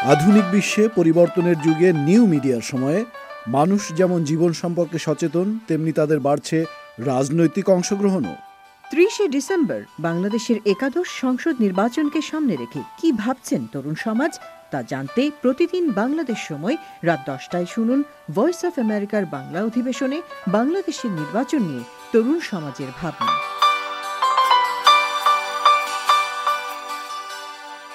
আধুনিক বিশ্বে পরিবর্তনের যুগে নিউ মিডিয়ার সময়ে মানুষ যেমন জীবন সম্পর্কে সচেতন, তেমনি তাদের বাড়ছে রাজনৈতিক অংশগ্রহণও। ৩০শে ডিসেম্বর বাংলাদেশের একাদশ সংসদ নির্বাচনকে সামনে রেখে কি ভাবছেন তরুণ সমাজ, তা জানতে প্রতিদিন বাংলাদেশ সময় রাত ১০টায় শুনুন ভয়েস অফ আমেরিকার বাংলা অধিবেশনে বাংলাদেশের নির্বাচন নিয়ে তরুণ সমাজের ভাবনা।